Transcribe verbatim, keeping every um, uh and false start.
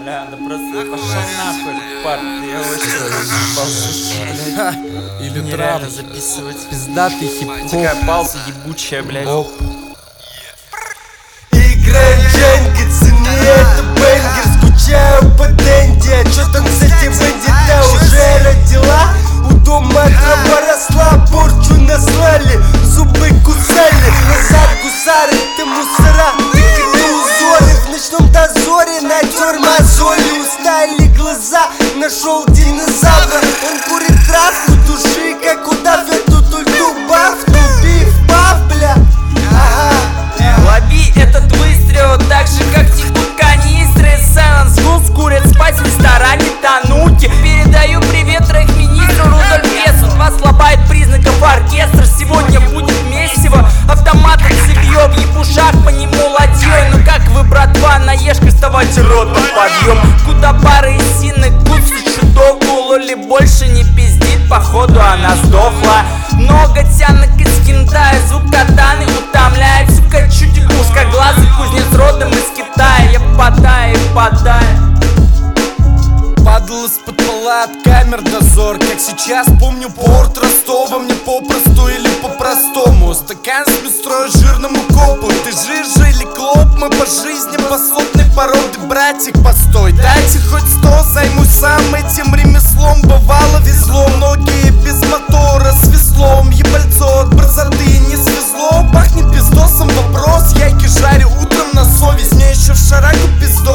Бля, да просто пошел нахуй, парк, я очень ебался. Или нереально записывать. Пиздатый хип-хоп. Такая пауза ебучая, блядь. Играем дженги, цени это бенгер. Скучаю по Дэнди, а чё там с этим бандита уже родила? У дома трава росла, порчу наслали, зубы кусали. Назад гусары, ты мусора, ты узоры. В ночном дозоре натер мозоли, устали глаза. Нашел динозавра, он курит травку, души как удав. Эту тульту баф, тупив пав, бля. Ага. Лови этот выстрел так же, как текут канистры. Silence Goose курят спать в ресторане Тануки. Передаю привет рейх-министру Рудольфесу. Вас лобает признаков оркестра. Сегодня будет месиво. Автоматом цевьё в ебушах по нему ладьей. Ну как вы, братва, наешкой вставайте рот на подъем. Куда пары из синых губ чудовку. Лоли больше не пиздит, походу она сдохла. Много тянок из Китая, звук катаны утомляет. Сука, чуть узкоглазый кузнец родом из Китая. Я подаю, подаю. Падал из-под пола от камер дозор. Как сейчас помню порт Ростова. Мне попросту или по-простому. Стакан с бестрой жирному копу. Ты жижа или клоп? Мы по жизни посотной породы. Братик, постой, дайте хоть сто. Займусь сам этим ремеслом. Бывало везло, многие без мотора с веслом. Ебальцо от бразоты не свезло. Пахнет пиздосом вопрос. Яйки жарю утром на совесть. Мне еще в шараку пизду.